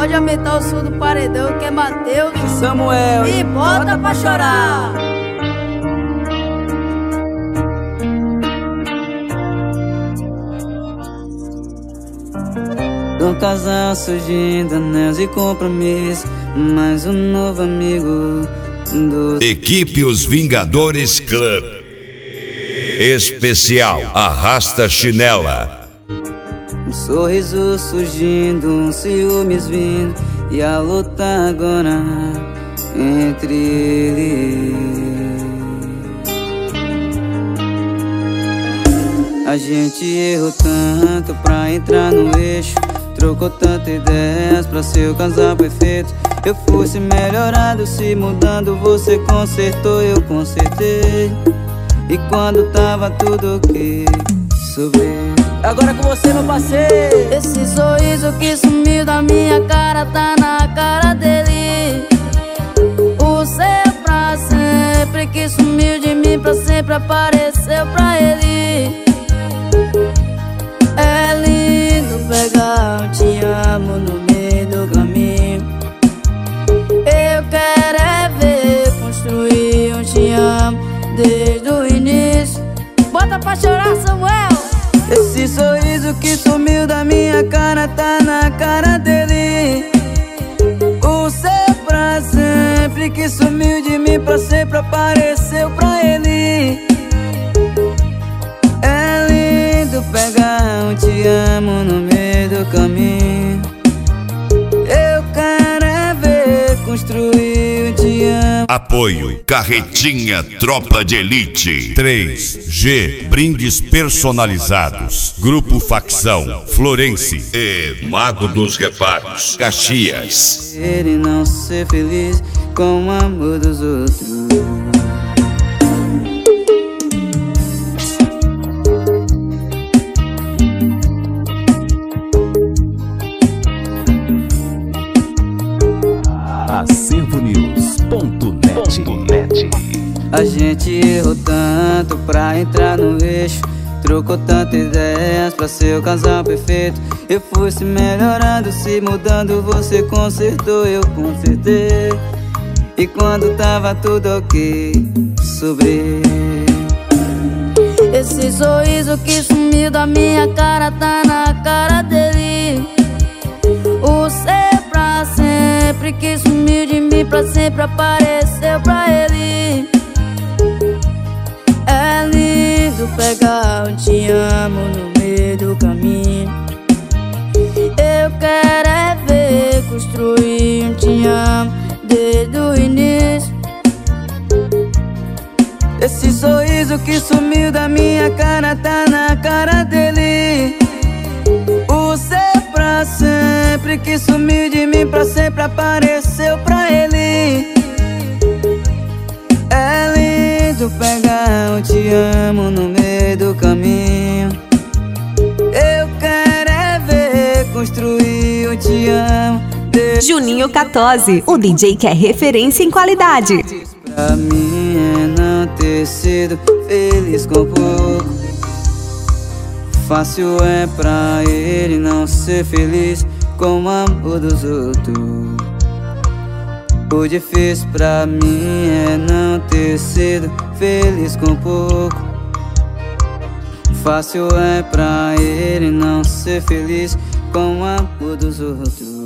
pode aumentar o som do paredão, que é Matheus e Samuel. E bota pra chorar. Um casal surgindo, anéis e compromisso, mais um novo amigo do... Equipe Os Vingadores Club. Especial Arrasta Chinela. Um sorriso surgindo, um ciúmes vindo, e a luta agora entre eles. A gente errou tanto pra entrar no eixo, trocou tantas ideias pra ser o casal perfeito. Eu fui se melhorando, se mudando, você consertou, eu consertei. E quando tava tudo ok, sobrei. Agora com você, meu parceiro. Esse sorriso que sumiu da minha cara tá na cara dele. O seu pra sempre que sumiu de mim pra sempre apareceu pra ele. É lindo pegar um te amo no meio do caminho. Eu quero é ver construir um te amo desde o início. Bota pra chorar, Samuel. Esse sorriso que sumiu da minha cara tá na cara dele. O seu pra sempre que sumiu de mim pra sempre apareceu pra ele. É lindo pegar um te amo no meio do caminho. Eu quero é ver construir um te amo. Apoio Carretinha Tropa de Elite. 3G Brindes personalizados. Grupo Facção Florense e Mago dos Reparos Caxias. Ele não ser feliz com o amor dos outros. AcervoNews.net. A gente errou tanto pra entrar no eixo, trocou tantas ideias pra ser o casal perfeito. Eu fui se melhorando, se mudando, você consertou, eu consertei. E quando tava tudo ok, sobrei. Esse sorriso que sumiu da minha cara tá na cara dele. O ser pra sempre que sumiu de mim pra sempre apareceu pra ele. É lindo pegar um te amo no meio do caminho. Eu quero é ver construir um te amo desde o início. Esse sorriso que sumiu da minha cara tá na cara dele. O ser pra sempre que sumiu de mim pra sempre apareceu pra ele. É lindo pegar um te amo no meio do caminho. Eu quero é ver construir um te amo. Juninho Catose, o DJ que é referência em qualidade. Pra mim é não ter sido feliz com pouco. Fácil é pra ele não ser feliz com o amor dos outros. O difícil pra mim é não ter sido feliz com pouco. Fácil é pra ele não ser feliz com o amor dos outros.